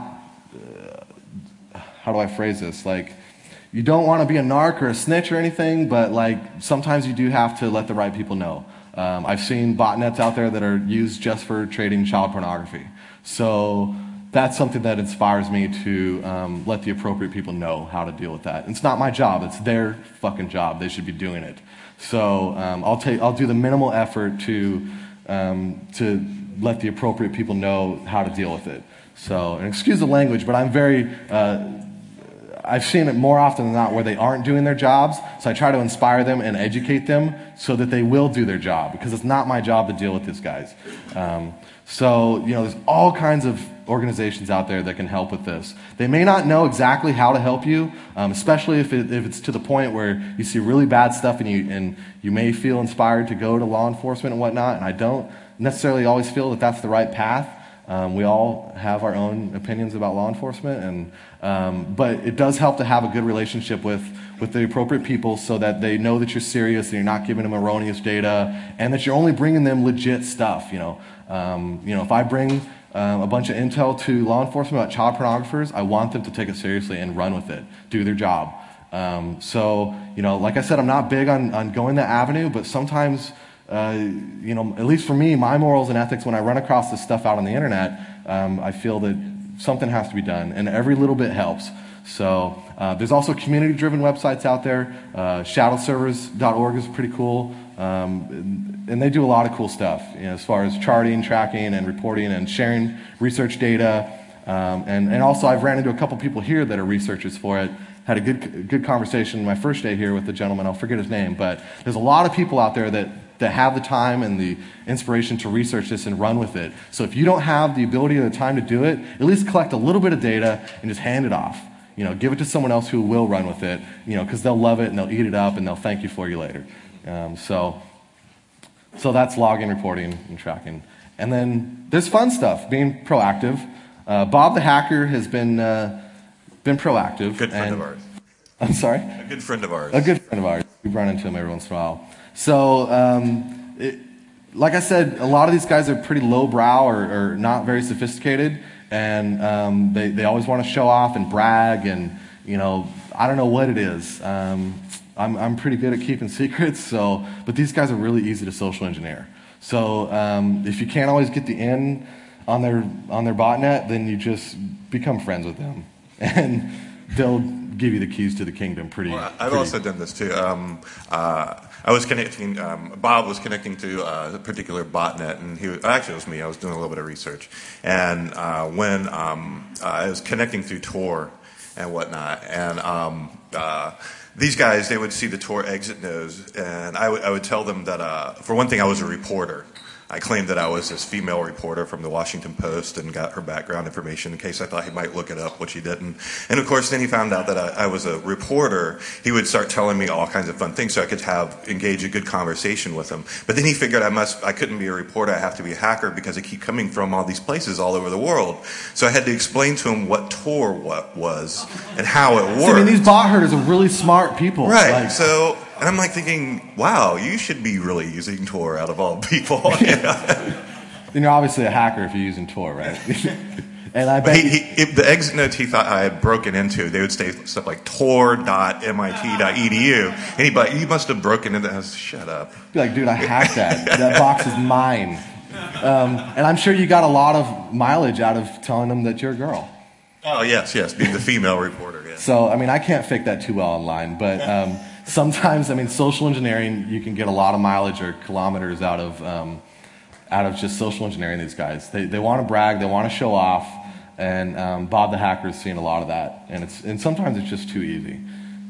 A: uh, how do I phrase this? Like, you don't want to be a narc or a snitch or anything, but like sometimes you do have to let the right people know. Um, I've seen botnets out there that are used just for trading child pornography. So that's something that inspires me to um, let the appropriate people know how to deal with that. It's not my job, it's their fucking job. They should be doing it. So um, I'll take, I'll do the minimal effort to, um, to let the appropriate people know how to deal with it. So, and excuse the language, but I'm very, uh, I've seen it more often than not where they aren't doing their jobs, so I try to inspire them and educate them so that they will do their job, because it's not my job to deal with these guys. Um, so, you know, there's all kinds of organizations out there that can help with this. They may not know exactly how to help you, um, especially if, it, if it's to the point where you see really bad stuff and you, and you may feel inspired to go to law enforcement and whatnot, and I don't necessarily always feel that that's the right path. Um, we all have our own opinions about law enforcement, and um, but it does help to have a good relationship with with the appropriate people so that they know that you're serious and you're not giving them erroneous data, and that you're only bringing them legit stuff. You know, um, you know, if I bring um, a bunch of intel to law enforcement about child pornographers, I want them to take it seriously and run with it, do their job. Um, so, you know, like I said, I'm not big on, on going that avenue, but sometimes, uh, you know, at least for me, my morals and ethics, when I run across this stuff out on the internet, um, I feel that something has to be done, and every little bit helps. So uh, there's also community-driven websites out there. Uh, shadow servers dot org is pretty cool, um, and they do a lot of cool stuff, you know, as far as charting, tracking, and reporting, and sharing research data. Um, and, and also, I've ran into a couple people here that are researchers for it. Had a good good conversation my first day here with the gentleman. I'll forget his name, but there's a lot of people out there that, that have the time and the inspiration to research this and run with it. So if you don't have the ability or the time to do it, at least collect a little bit of data and just hand it off. You know, give it to someone else who will run with it, you know, because they'll love it and they'll eat it up and they'll thank you for you later. Um, so, so that's logging, reporting, and tracking. And then there's fun stuff, being proactive. Uh, Bob the Hacker has been... Uh, Been proactive.
B: Good friend
A: and,
B: of ours.
A: I'm sorry?
B: A good friend of ours.
A: A good friend of ours. We run into him every once in a while. So, um, it, like I said, a lot of these guys are pretty lowbrow or, or not very sophisticated, and um, they, they always want to show off and brag, and, you know, I don't know what it is. Um, I'm, I'm pretty good at keeping secrets, so, but these guys are really easy to social engineer. So um, if you can't always get the in on their, on their botnet, then you just become friends with them. And they'll give you the keys to the kingdom pretty
B: Well, I've
A: pretty.
B: also done this too. Um, uh, I was connecting, um, Bob was connecting to uh, a particular botnet, and he was, actually it was me, I was doing a little bit of research. And uh, when um, uh, I was connecting through Tor and whatnot, and um, uh, these guys, they would see the Tor exit nodes, and I, I would tell them that, uh, for one thing, I was a reporter. I claimed that I was this female reporter from the Washington Post and got her background information in case I thought he might look it up, which he didn't. And of course, then he found out that I, I was a reporter. He would start telling me all kinds of fun things so I could have engage a good conversation with him. But then he figured I must, I couldn't be a reporter. I have to be a hacker because I keep coming from all these places all over the world. So I had to explain to him what Tor what was and how it worked.
A: See, I mean, these bot herders are really smart people.
B: Right.
A: Like,
B: so. And I'm like thinking, wow, you should be really using Tor out of all people.
A: then you're obviously a hacker if you're using Tor, right? And I bet
B: he, he, if the exit notes he thought I had broken into, they would say stuff like tor dot M I T dot E D U. And he'd be like, you must have broken into that. I was, shut up.
A: be like, dude, I hacked that. That box is mine. Um, and I'm sure you got a lot of mileage out of telling them that you're a girl.
B: Oh, yes, yes, being the female reporter, yes.
A: So, I mean, I can't fake that too well online, but um, sometimes, I mean, social engineering, you can get a lot of mileage or kilometers out of um, out of just social engineering these guys. They they want to brag, they want to show off, and um, Bob the Hacker is seeing a lot of that, and it's and sometimes it's just too easy.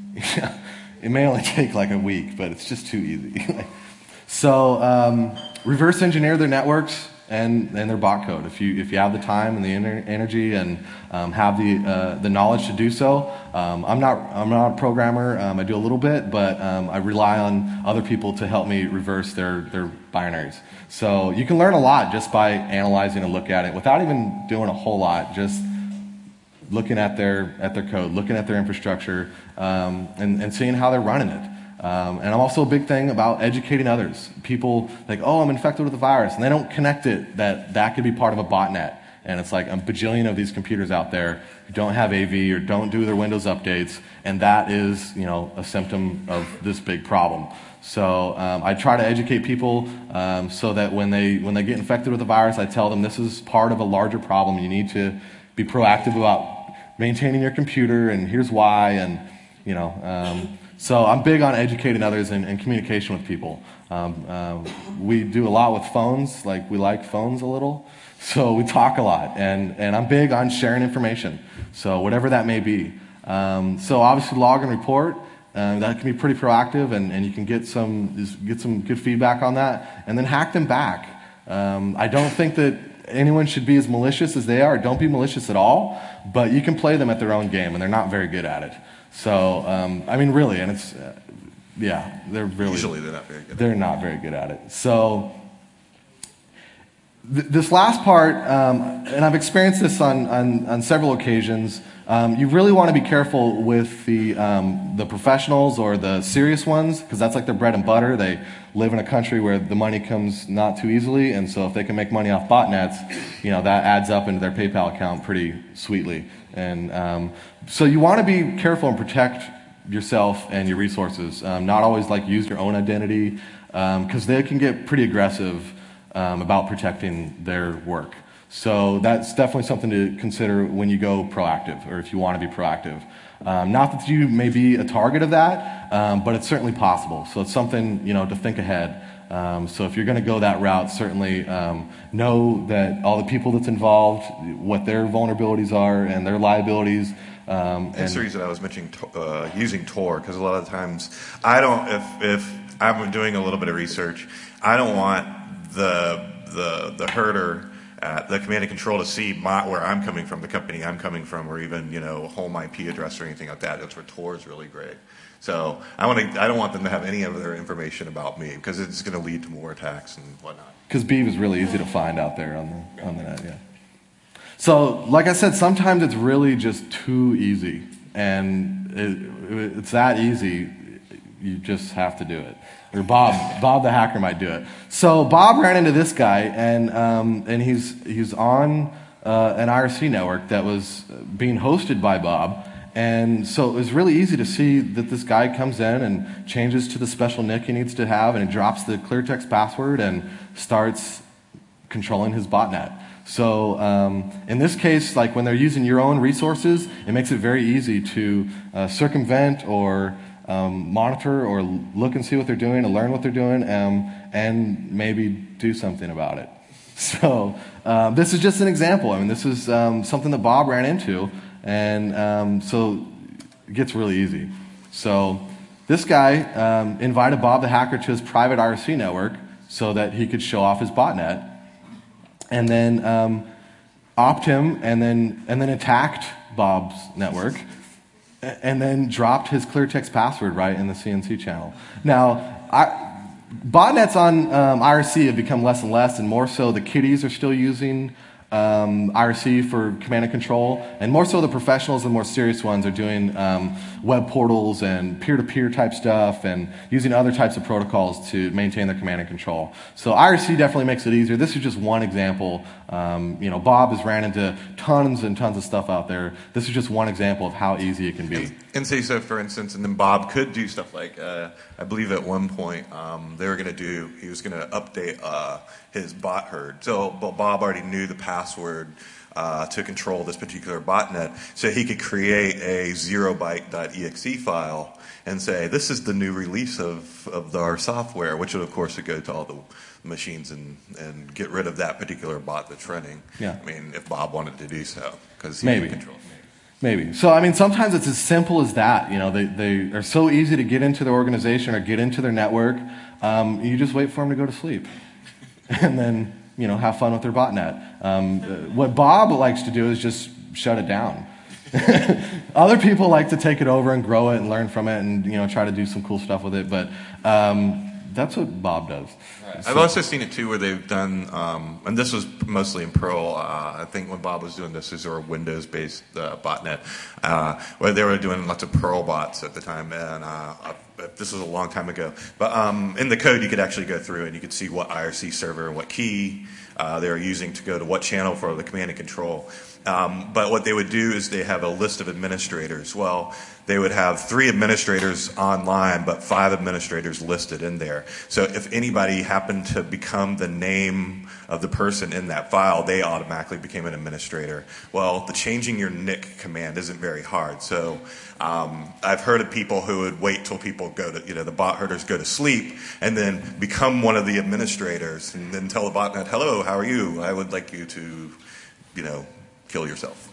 A: It may only take like a week, but it's just too easy. So, um, reverse engineer their networks and, and their bot code. If you if you have the time and the ener- energy and um, have the uh, the knowledge to do so. Um, I'm not I'm not a programmer. Um, I do a little bit, but um, I rely on other people to help me reverse their their binaries. So you can learn a lot just by analyzing and look at it without even doing a whole lot. Just looking at their at their code, looking at their infrastructure, um, and and seeing how they're running it. Um, and I'm also a big thing about educating others. People like, oh, I'm infected with a virus, and they don't connect it that that could be part of a botnet. And it's like a bajillion of these computers out there who don't have A V or don't do their Windows updates, and that is, you know, a symptom of this big problem. So um, I try to educate people um, so that when they when they get infected with a virus, I tell them this is part of a larger problem. You need to be proactive about maintaining your computer, and here's why, and you know. Um, So I'm big on educating others and, and communication with people. Um, uh, we do a lot with phones, like we like phones a little, so we talk a lot, and, and I'm big on sharing information, so whatever that may be. Um, so obviously log and report, uh, that can be pretty proactive, and, and you can get some, get some good feedback on that, and then hack them back. Um, I don't think that anyone should be as malicious as they are. Don't be malicious at all, but you can play them at their own game, and they're not very good at it. So, um, I mean, really, and it's, uh, yeah, they're really...
B: Usually they're not very good at it.
A: They're not very good at it. So, th- this last part, um, and I've experienced this on, on, on several occasions, um, you really want to be careful with the, um, the professionals or the serious ones, because that's like their bread and butter. They live in a country where the money comes not too easily, and so if they can make money off botnets, you know, that adds up into their PayPal account pretty sweetly. And um, so you want to be careful and protect yourself and your resources. Um, not always like use your own identity, because um, they can get pretty aggressive um, about protecting their work. So that's definitely something to consider when you go proactive, or if you want to be proactive. Um, not that you may be a target of that, um, but it's certainly possible. So it's something, you know, to think ahead. Um, so if you're going to go that route, certainly um, know that all the people that's involved, what their vulnerabilities are and their liabilities. Um,
B: That's the reason I was mentioning uh, using Tor, because a lot of times I don't. If if I'm doing a little bit of research, I don't want the the the herder at the command and control to see my, where I'm coming from, the company I'm coming from, or even, you know, home I P address or anything like that. That's where Tor is really great. So I want to. I don't want them to have any of their information about me, because it's going to lead to more attacks and whatnot.
A: Because Beav is really easy to find out there on the on the net. Yeah. So, like I said, sometimes it's really just too easy, and it, it's that easy. You just have to do it. Or Bob, Bob the hacker might do it. So Bob ran into this guy, and um, and he's he's on uh, an I R C network that was being hosted by Bob, and so it was really easy to see that this guy comes in and changes to the special nick he needs to have, and he drops the clear text password and starts controlling his botnet. So um, in this case, like when they're using your own resources, it makes it very easy to uh, circumvent or um, monitor or look and see what they're doing and learn what they're doing, um, and maybe do something about it. So um, this is just an example. I mean, this is um, something that Bob ran into, and um, so it gets really easy. So this guy um, invited Bob the hacker to his private I R C network so that he could show off his botnet, and then um, opt him, and then and then attacked Bob's network, and then dropped his clear text password right in the C N C channel. Now, I, botnets on um, I R C have become less and less, and more so the kiddies are still using um, I R C for command and control, and more so the professionals and more serious ones are doing um, web portals and peer-to-peer type stuff and using other types of protocols to maintain their command and control. So I R C definitely makes it easier. This is just one example. Um, you know, Bob has ran into tons and tons of stuff out there. This is just one example of how easy it can be.
B: And say so, for instance, and then Bob could do stuff like, uh, I believe at one point um, they were going to do, he was going to update uh, his bot herd. So but Bob already knew the password uh, to control this particular botnet, so he could create a zero byte dot E X E file and say, this is the new release of, of our software, which would, of course, would go to all the machines and, and get rid of that particular bot that's running.
A: Yeah.
B: I mean, if Bob wanted to do so, because he
A: Maybe.
B: can control it.
A: Maybe. So, I mean, sometimes it's as simple as that. You know, they, they are so easy to get into their organization or get into their network. Um, you just wait for them to go to sleep. And then, you know, have fun with their botnet. Um, what Bob likes to do is just shut it down. Other people like to take it over and grow it and learn from it and, you know, try to do some cool stuff with it. But um, that's what Bob does.
B: Right.
A: So,
B: I've also seen it too where they've done, um, and this was mostly in Perl. Uh, I think when Bob was doing this, is a Windows-based uh, botnet, uh, where they were doing lots of Perl bots at the time, and uh, this was a long time ago. But um, in the code, you could actually go through and you could see what I R C server and what key uh, they were using to go to what channel for the command and control. Um, but what they would do is they have a list of administrators. Well, they would have three administrators online, but five administrators listed in there. So if anybody happened to become the name of the person in that file, they automatically became an administrator. Well, the changing your nick command isn't very hard. So um, I've heard of people who would wait till people go to, you know, the bot herders go to sleep and then become one of the administrators and then tell the botnet, hello, how are you? I would like you to, you know, kill yourself.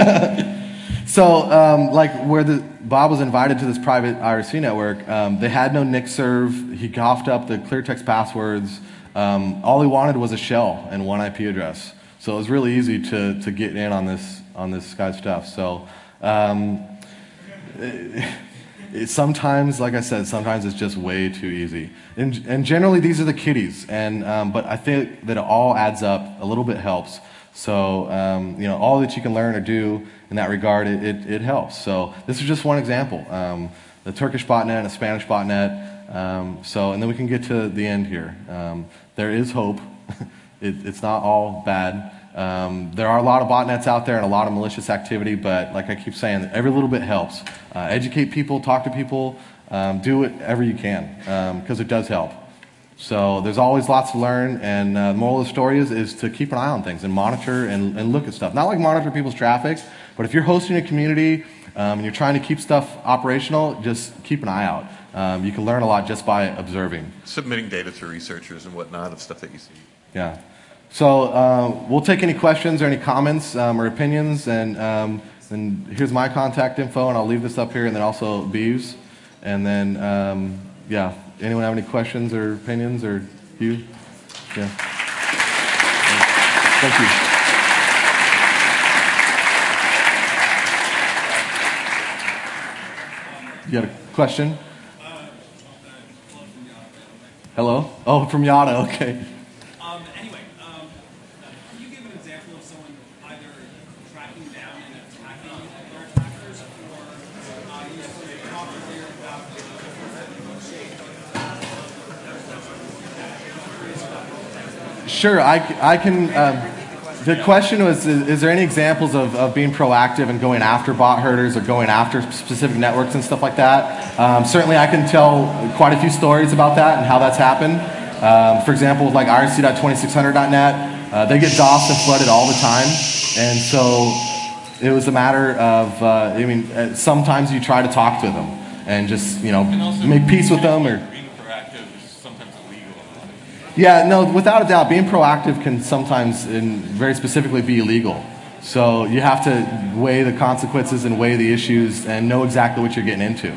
A: So, um, like where the Bob was invited to this private I R C network, um, they had no nick serve. He coughed up the clear text passwords. Um, all he wanted was a shell and one I P address. So it was really easy to to get in on this on this guy's stuff. So um, it, it, sometimes, like I said, sometimes it's just way too easy. And, and generally, these are the kiddies. And um, but I think that it all adds up. A little bit helps. So um, you know, all that you can learn or do in that regard, it, it, it helps. So this is just one example. Um, the Turkish botnet and a Spanish botnet. Um, so and then we can get to the end here. Um, there is hope. it, it's not all bad. Um, there are a lot of botnets out there and a lot of malicious activity, but like I keep saying, every little bit helps. Uh, educate people, talk to people, um, do whatever you can, because um, it does help. So there's always lots to learn, and uh, the moral of the story is, is to keep an eye on things and monitor and, and look at stuff. Not like monitor people's traffic, but if you're hosting a community um, and you're trying to keep stuff operational, just keep an eye out. Um, you can learn a lot just by observing.
B: Submitting data to researchers and whatnot of stuff that you see.
A: Yeah. So uh, we'll take any questions or any comments um, or opinions, and, um, and here's my contact info, and I'll leave this up here, and then also Beeves. And then, um, yeah, anyone have any questions or opinions, or you? Yeah. Thank you. You got a question? Hello? Oh, from Yada, okay.
C: Um, anyway, um, can you give an example of someone either tracking down and attacking their attackers, or uh, you talk earlier about the
A: Sure, I, I can. Um, the question was, is, is there any examples of, of being proactive and going after bot herders or going after specific networks and stuff like that? Um, certainly I can tell quite a few stories about that and how that's happened. Um, for example, with like I R C dot twenty-six hundred dot net, uh, they get DOSed and flooded all the time. And so it was a matter of, uh, I mean, uh, sometimes you try to talk to them and just, you know, make peace with them, or
E: being proactive is sometimes illegal.
A: yeah, no, without a doubt, being proactive can sometimes, and very specifically, be illegal. So you have to weigh the consequences and weigh the issues and know exactly what you're getting into.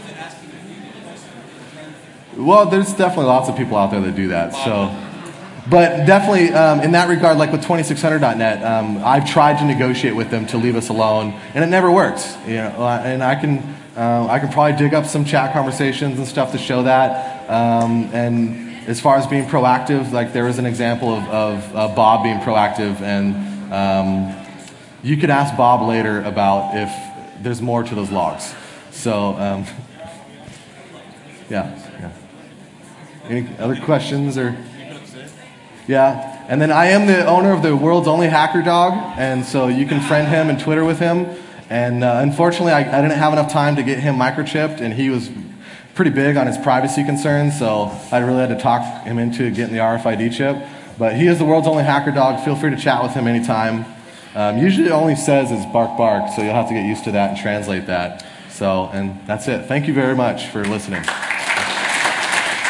A: Well, there's definitely lots of people out there that do that. So, but definitely um, in that regard, like with twenty-six hundred dot net, um, I've tried to negotiate with them to leave us alone, and it never works. You know, and I can uh, I can probably dig up some chat conversations and stuff to show that. Um, and as far as being proactive, like there is an example of, of uh, Bob being proactive, and um, you could ask Bob later about if there's more to those logs. So, um, yeah, yeah. Any other questions or? Yeah, and then I am the owner of the world's only hacker dog, and so you can friend him and Twitter with him. And uh, unfortunately, I, I didn't have enough time to get him microchipped, and he was pretty big on his privacy concerns, so I really had to talk him into getting the R F I D chip. But he is the world's only hacker dog. Feel free to chat with him anytime. Um, usually it only says is bark bark, so you'll have to get used to that and translate that. So, and that's it. Thank you very much for listening.